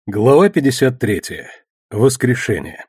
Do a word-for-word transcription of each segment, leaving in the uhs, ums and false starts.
Глава пятьдесят третья. Воскрешение.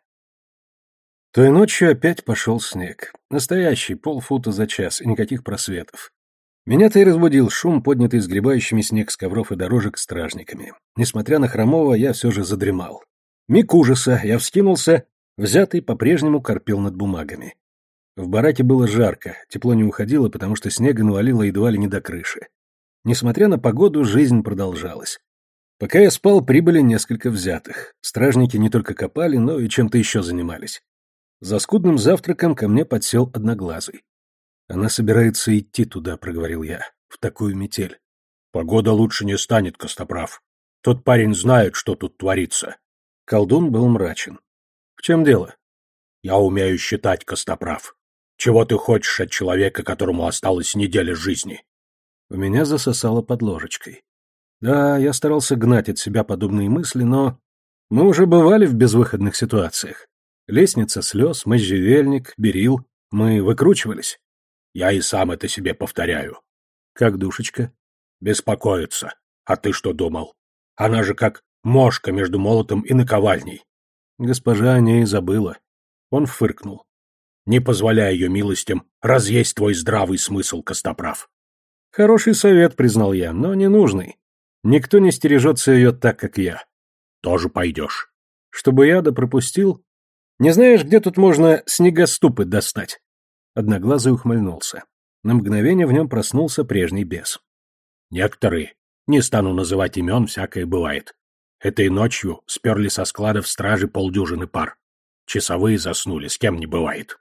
Той ночью опять пошел снег. Настоящий, полфута за час, и никаких просветов. Меня-то и разбудил шум, поднятый сгребающими снег с ковров и дорожек стражниками. Несмотря на Хромова, я все же задремал. Миг ужаса, я вскинулся, взятый по-прежнему корпел над бумагами. В бараке было жарко, тепло не уходило, потому что снега навалило едва ли не до крыши. Несмотря на погоду, жизнь продолжалась. Пока я спал, прибыли несколько взятых. Стражники не только копали, но и чем-то еще занимались. За скудным завтраком ко мне подсел Одноглазый. «Она собирается идти туда», — проговорил я, — «в такую метель». «Погода лучше не станет, Костоправ. Тот парень знает, что тут творится». Колдун был мрачен. «В чем дело?» «Я умею считать, Костоправ. Чего ты хочешь от человека, которому осталась неделя жизни?» У меня засосало под ложечкой. Да, я старался гнать от себя подобные мысли, но... Мы уже бывали в безвыходных ситуациях. Лестница слез, можжевельник, берил. Мы выкручивались. Я и сам это себе повторяю. Как душечка? Беспокоится. А ты что думал? Она же как мошка между молотом и наковальней. Госпожа о ней забыла. Он фыркнул. Не позволяй ее милостям разъесть твой здравый смысл, Костоправ. Хороший совет, признал я, но ненужный. Никто не стережется ее так, как я. Тоже пойдешь. Чтобы я да пропустил? Не знаешь, где тут можно снегоступы достать? Одноглазый ухмыльнулся. На мгновение в нем проснулся прежний бес. Некоторые, не стану называть имен, всякое бывает. Этой ночью сперли со складов стражи полдюжины пар. Часовые заснули, с кем не бывает.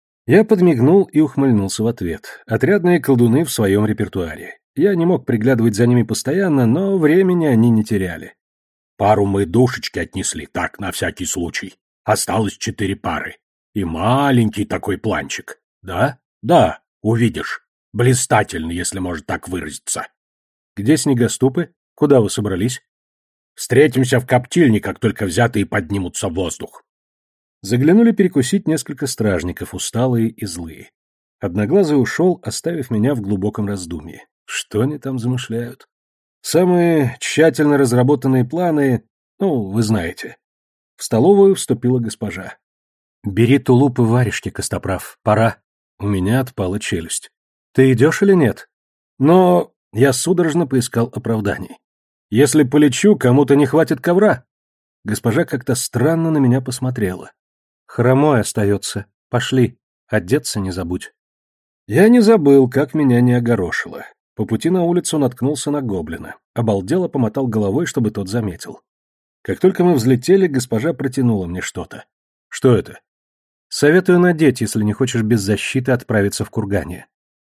Я подмигнул и ухмыльнулся в ответ. Отрядные колдуны в своем репертуаре. Я не мог приглядывать за ними постоянно, но времени они не теряли. Пару мы душечки отнесли, так, на всякий случай. Осталось четыре пары. И маленький такой планчик. Да? Да, увидишь. Блистательный, если можно так выразиться. Где снегоступы? Куда вы собрались? Встретимся в коптильне, как только взятые поднимутся в воздух. Заглянули перекусить несколько стражников, усталые и злые. Одноглазый ушел, оставив меня в глубоком раздумье. Что они там замышляют? Самые тщательно разработанные планы, ну, вы знаете. В столовую вступила госпожа. «Бери тулуп и варежки, Костоправ, пора». У меня отпала челюсть. «Ты идешь или нет?» Но я судорожно поискал оправданий. «Если полечу, кому-то не хватит ковра». Госпожа как-то странно на меня посмотрела. «Хромой остается. Пошли. Одеться не забудь». Я не забыл, как меня не огорошило. По пути на улицу наткнулся на гоблина. Обалдело помотал головой, чтобы тот заметил. Как только мы взлетели, госпожа протянула мне что-то. Что это? Советую надеть, если не хочешь без защиты отправиться в кургане.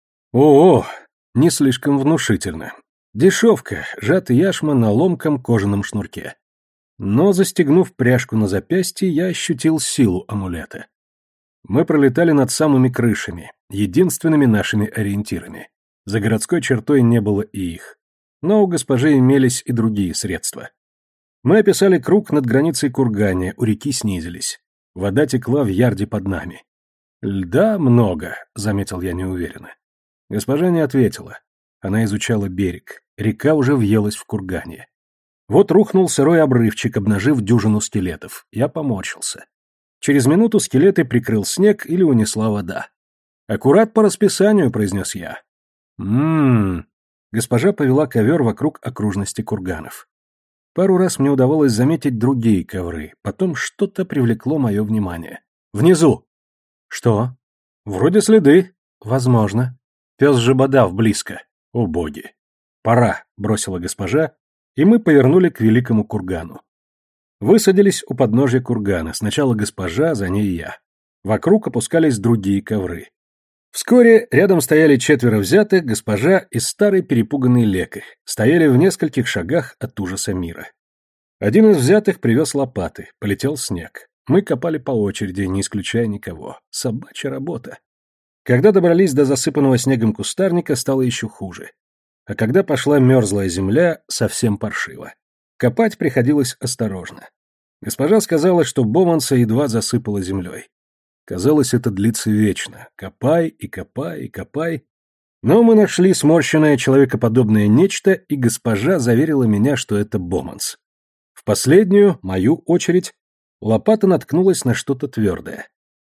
О, не слишком внушительно. Дешевка, сжатый яшма на ломком кожаном шнурке. Но, застегнув пряжку на запястье, я ощутил силу амулета. Мы пролетали над самыми крышами, единственными нашими ориентирами. За городской чертой не было и их. Но у госпожи имелись и другие средства. Мы описали круг над границей курганя, у реки снизились. Вода текла в ярде под нами. «Льда много», — заметил я неуверенно. Госпожа не ответила. Она изучала берег. Река уже въелась в кургане. Вот рухнул сырой обрывчик, обнажив дюжину скелетов. Я поморщился. Через минуту скелеты прикрыл снег или унесла вода. «Аккурат по расписанию», — произнес я. «М-м-м». Госпожа повела ковер вокруг окружности курганов. Пару раз мне удавалось заметить другие ковры, потом что-то привлекло мое внимание. «Внизу!» «Что?» «Вроде следы». «Возможно. Пес же бодав близко». «О боги!» «Пора», — бросила госпожа, и мы повернули к великому кургану. Высадились у подножия кургана, сначала госпожа, за ней я. Вокруг опускались другие ковры. Вскоре рядом стояли четверо взятых, госпожа и старый перепуганный лекарь, стояли в нескольких шагах от ужаса мира. Один из взятых привез лопаты, полетел снег. Мы копали по очереди, не исключая никого. Собачья работа. Когда добрались до засыпанного снегом кустарника, стало еще хуже. А когда пошла мерзлая земля, совсем паршиво. Копать приходилось осторожно. Госпожа сказала, что Боманса едва засыпала землей. Казалось, это длится вечно. Копай и копай и копай. Но мы нашли сморщенное человекоподобное нечто, и госпожа заверила меня, что это Боманс. В последнюю, мою очередь, лопата наткнулась на что-то твердое.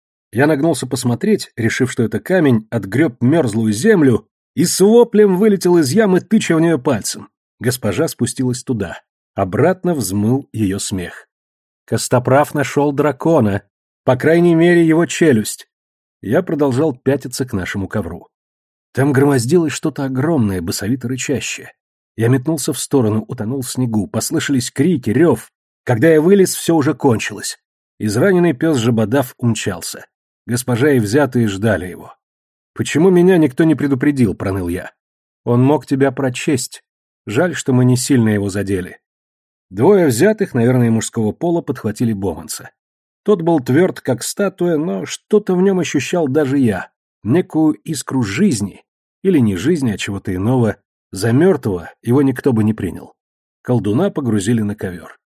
Я нагнулся посмотреть, решив, что это камень, отгреб мерзлую землю и с воплем вылетел из ямы, тыча в нее пальцем. Госпожа спустилась туда. Обратно взмыл ее смех. Костоправ нашел дракона, по крайней мере его челюсть. Я продолжал пятиться к нашему ковру. Там громоздилось что-то огромное, басовито рычащее. Я метнулся в сторону, утонул в снегу, послышались крики, рев. Когда я вылез, все уже кончилось. Израненный пес Жабодав умчался. Госпожа и взятые ждали его. «Почему меня никто не предупредил?» — проныл я. «Он мог тебя прочесть. Жаль, что мы не сильно его задели». Двое взятых, наверное, мужского пола, подхватили Боманса. Тот был тверд, как статуя, но что-то в нем ощущал даже я. Некую искру жизни, или не жизни, а чего-то иного. За мертвого его никто бы не принял. Колдуна погрузили на ковер.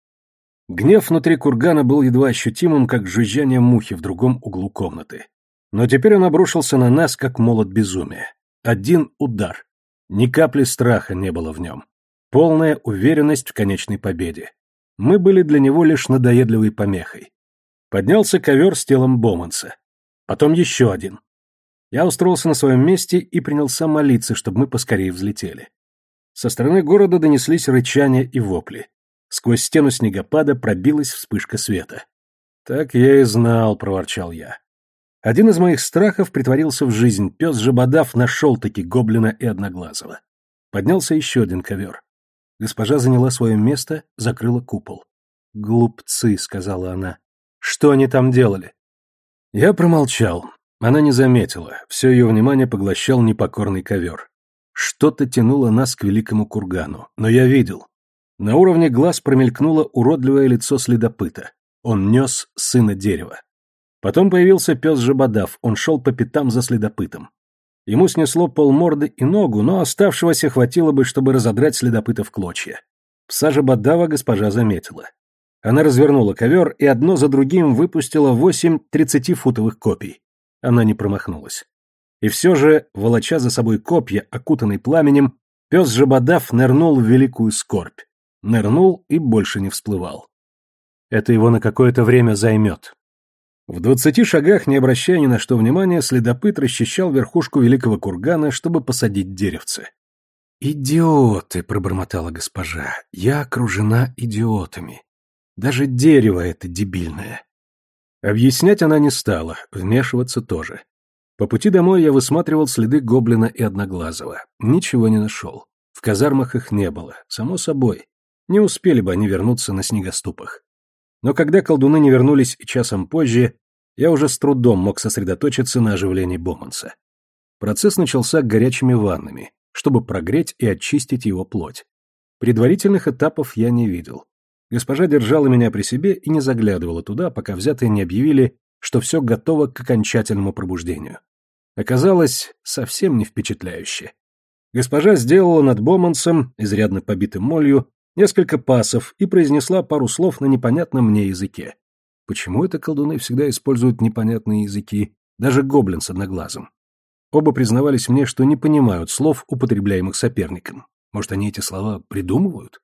Гнев внутри кургана был едва ощутимым, как жужжание мухи в другом углу комнаты. Но теперь он обрушился на нас, как молот безумия. Один удар. Ни капли страха не было в нем. Полная уверенность в конечной победе. Мы были для него лишь надоедливой помехой. Поднялся ковер с телом Боманса. Потом еще один. Я устроился на своем месте и принялся молиться, чтобы мы поскорее взлетели. Со стороны города донеслись рычания и вопли. Сквозь стену снегопада пробилась вспышка света. «Так я и знал», — проворчал я. Один из моих страхов притворился в жизнь. Пес Жабодав нашел-таки гоблина и одноглазого. Поднялся еще один ковер. Госпожа заняла свое место, закрыла купол. «Глупцы», — сказала она. «Что они там делали?» Я промолчал. Она не заметила. Все ее внимание поглощал непокорный ковер. Что-то тянуло нас к великому кургану. Но я видел. На уровне глаз промелькнуло уродливое лицо следопыта. Он нес сына дерева. Потом появился пес Жабодав. Он шел по пятам за следопытом. Ему снесло полморды и ногу, но оставшегося хватило бы, чтобы разодрать следопыта в клочья. Пса Жабодава госпожа заметила. Она развернула ковер и одно за другим выпустила восемь тридцатифутовых копий. Она не промахнулась. И все же, волоча за собой копья, окутанный пламенем, пес Жабодав нырнул в великую скорбь. Нырнул и больше не всплывал. Это его на какое-то время займет. В двадцати шагах, не обращая ни на что внимания, следопыт расчищал верхушку великого кургана, чтобы посадить деревце. «Идиоты!» — пробормотала госпожа. «Я окружена идиотами. Даже дерево это дебильное». Объяснять она не стала, вмешиваться тоже. По пути домой я высматривал следы гоблина и одноглазого. Ничего не нашел. В казармах их не было, само собой. Не успели бы они вернуться на снегоступах. Но когда колдуны не вернулись и часом позже, я уже с трудом мог сосредоточиться на оживлении Боманса. Процесс начался горячими ваннами, чтобы прогреть и очистить его плоть. Предварительных этапов я не видел. Госпожа держала меня при себе и не заглядывала туда, пока взятые не объявили, что все готово к окончательному пробуждению. Оказалось, совсем не впечатляюще. Госпожа сделала над Бомансом, изрядно побитым молью, несколько пасов и произнесла пару слов на непонятном мне языке. Почему это колдуны всегда используют непонятные языки, даже гоблин с одноглазым? Оба признавались мне, что не понимают слов, употребляемых соперником. Может, они эти слова придумывают?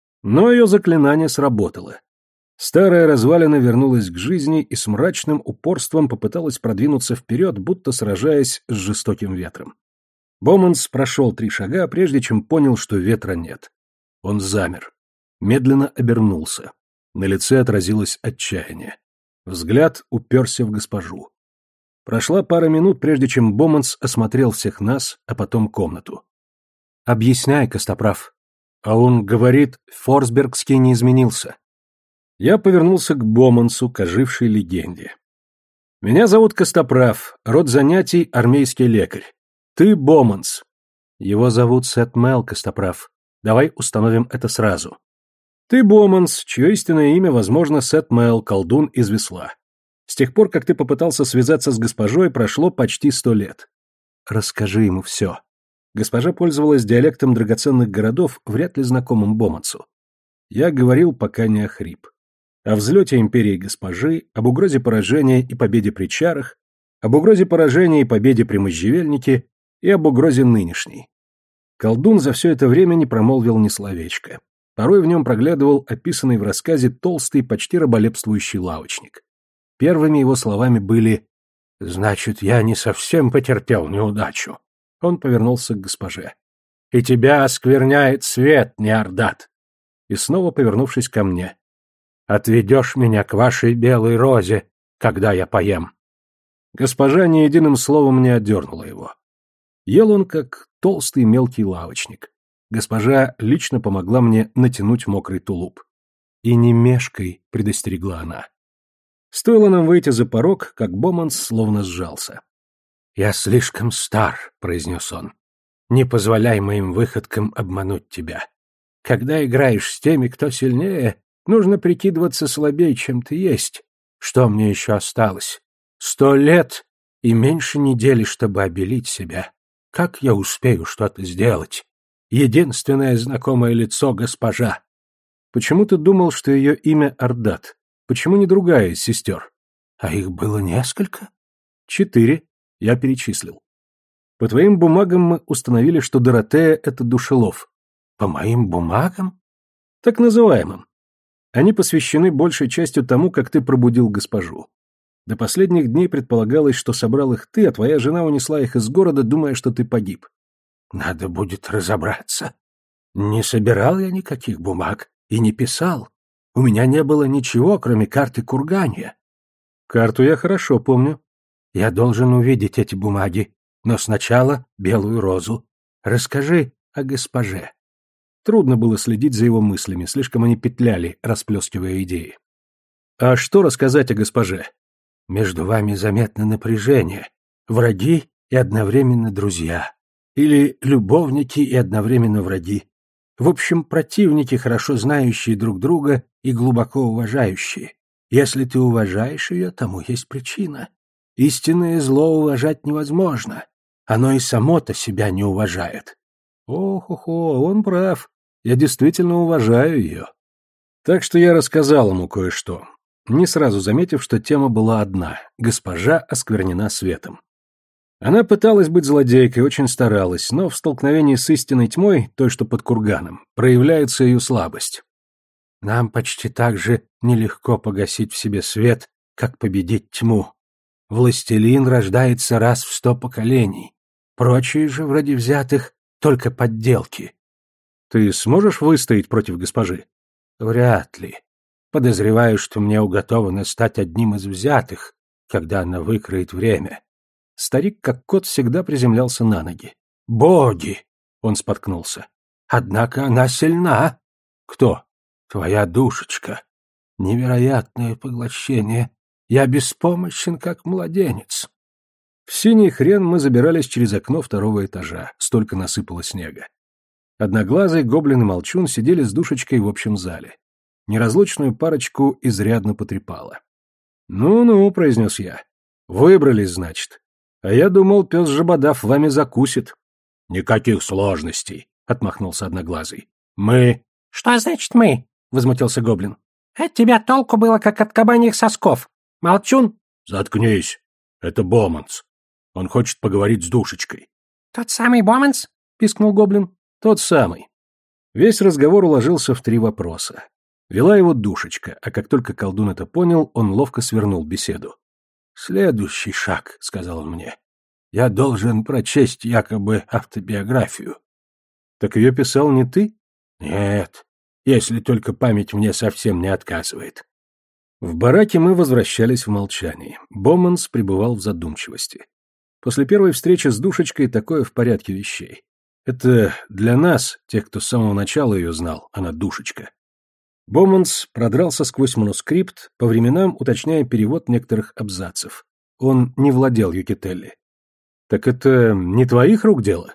Но ее заклинание сработало. Старая развалина вернулась к жизни и с мрачным упорством попыталась продвинуться вперед, будто сражаясь с жестоким ветром. Боманс прошел три шага, прежде чем понял, что ветра нет. Он замер. Медленно обернулся. На лице отразилось отчаяние. Взгляд уперся в госпожу. Прошла пара минут, прежде чем Боманс осмотрел всех нас, а потом комнату. «Объясняй, Костоправ». А он говорит, Форсбергский не изменился. Я повернулся к Бомансу, к ожившей легенде. «Меня зовут Костоправ, род занятий армейский лекарь. Ты Боманс». «Его зовут Сет Мел, Костоправ. Давай установим это сразу». «Ты Боманс, чье истинное имя, возможно, Сет Мел, колдун из Весла. С тех пор, как ты попытался связаться с госпожой, прошло почти сто лет. Расскажи ему все». Госпожа пользовалась диалектом драгоценных городов, вряд ли знакомым Бомансу. Я говорил, пока не охрип. О взлете империи госпожи, об угрозе поражения и победе при чарах, об угрозе поражения и победе при можжевельнике и об угрозе нынешней. Колдун за все это время не промолвил ни словечка. Порой в нем проглядывал описанный в рассказе толстый, почти раболепствующий лавочник. Первыми его словами были: «Значит, я не совсем потерпел неудачу». Он повернулся к госпоже. «И тебя оскверняет свет, Неордат!» И снова, повернувшись ко мне: «Отведешь меня к вашей белой розе, когда я поем». Госпожа ни единым словом не отдернула его. Ел он, как толстый мелкий лавочник. Госпожа лично помогла мне натянуть мокрый тулуп. «И не мешкай», — предостерегла она. Стоило нам выйти за порог, как Боманс словно сжался. «Я слишком стар», — произнес он. «Не позволяй моим выходкам обмануть тебя. Когда играешь с теми, кто сильнее, нужно прикидываться слабее, чем ты есть. Что мне еще осталось? Сто лет и меньше недели, чтобы обелить себя. Как я успею что-то сделать? Единственное знакомое лицо — госпожа». «Почему ты думал, что ее имя Ордат? Почему не другая из сестер?» «А их было несколько?» «Четыре», — я перечислил. «По твоим бумагам мы установили, что Доротея — это душелов». «По моим бумагам?» «Так называемым. Они посвящены большей частью тому, как ты пробудил госпожу. До последних дней предполагалось, что собрал их ты, а твоя жена унесла их из города, думая, что ты погиб». «Надо будет разобраться. Не собирал я никаких бумаг и не писал. У меня не было ничего, кроме карты кургания». «Карту я хорошо помню». «Я должен увидеть эти бумаги, но сначала белую розу. Расскажи о госпоже». Трудно было следить за его мыслями, слишком они петляли, расплескивая идеи. «А что рассказать о госпоже?» «Между вами заметно напряжение. Враги и одновременно друзья. Или любовники и одновременно враги. В общем, противники, хорошо знающие друг друга и глубоко уважающие. Если ты уважаешь ее, тому есть причина. Истинное зло уважать невозможно. Оно и само-то себя не уважает». «Ох-охо, он прав. Я действительно уважаю ее». Так что я рассказал ему кое-что, не сразу заметив, что тема была одна — госпожа осквернена светом. Она пыталась быть злодейкой, очень старалась, но в столкновении с истинной тьмой, той, что под курганом, проявляется ее слабость. «Нам почти так же нелегко погасить в себе свет, как победить тьму. Властелин рождается раз в сто поколений. Прочие же, вроде взятых, только подделки». «Ты сможешь выстоять против госпожи?» «Вряд ли. Подозреваю, что мне уготовано стать одним из взятых, когда она выкроет время». Старик, как кот, всегда приземлялся на ноги. «Боги!» — он споткнулся. «Однако она сильна». «Кто?» «Твоя душечка. Невероятное поглощение. Я беспомощен, как младенец». В синий хрен мы забирались через окно второго этажа, столько насыпало снега. Одноглазый, гоблин и молчун сидели с душечкой в общем зале. Неразлучную парочку изрядно потрепало. «Ну-ну», — произнес я. «Выбрались, значит. А я думал, пес Жабодав вами закусит». «Никаких сложностей», — отмахнулся Одноглазый. «Мы...» «Что значит «мы»?» — возмутился гоблин. «От тебя толку было, как от кабаньих сосков. Молчун?» «Заткнись. Это Боманс. Он хочет поговорить с душечкой». «Тот самый Боманс?» — пискнул гоблин. «Тот самый». Весь разговор уложился в три вопроса. Вела его душечка, а как только колдун это понял, он ловко свернул беседу. «Следующий шаг», — сказал он мне. «Я должен прочесть якобы автобиографию». «Так ее писал не ты?» «Нет, если только память мне совсем не отказывает». В бараке мы возвращались в молчании. Боманс пребывал в задумчивости. После первой встречи с душечкой такое в порядке вещей. Это для нас, тех, кто с самого начала ее знал, она душечка. Боманс продрался сквозь манускрипт, по временам уточняя перевод некоторых абзацев. Он не владел юкителли. «Так это не твоих рук дело?»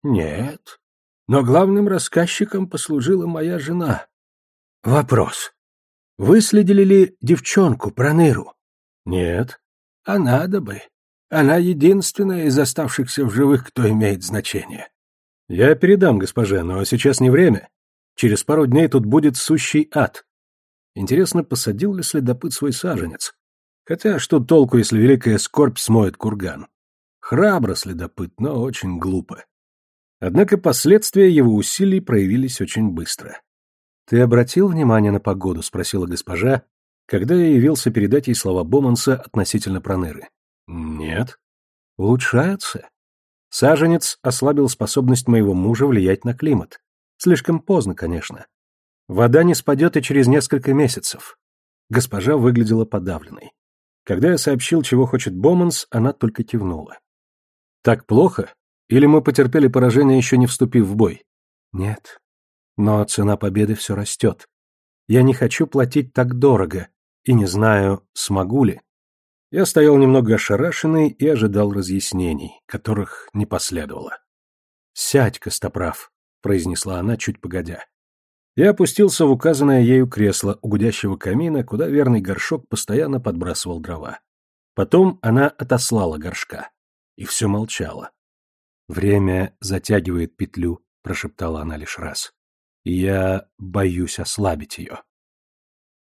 «Нет. Но главным рассказчиком послужила моя жена». «Вопрос. Выследили ли девчонку Проныру?» «Нет». «А надо бы. Она единственная из оставшихся в живых, кто имеет значение». «Я передам госпоже, но сейчас не время. Через пару дней тут будет сущий ад». Интересно, посадил ли следопыт свой саженец? Хотя что толку, если великая скорбь смоет курган? Храбро следопыт, но очень глупо. Однако последствия его усилий проявились очень быстро. «Ты обратил внимание на погоду?» — спросила госпожа, когда я явился передать ей слова Боманса относительно Проныры. «Нет». «Улучшается. Саженец ослабил способность моего мужа влиять на климат. Слишком поздно, конечно. Вода не спадет и через несколько месяцев». Госпожа выглядела подавленной. Когда я сообщил, чего хочет Боманс, она только кивнула. «Так плохо? Или мы потерпели поражение, еще не вступив в бой?» «Нет. Но цена победы все растет. Я не хочу платить так дорого, и не знаю, смогу ли». Я стоял немного ошарашенный и ожидал разъяснений, которых не последовало. «Сядь, Костоправ», — произнесла она чуть погодя. Я опустился в указанное ею кресло у гудящего камина, куда верный горшок постоянно подбрасывал дрова. Потом она отослала горшка. И все молчала. «Время затягивает петлю», — прошептала она лишь раз. «И я боюсь ослабить ее».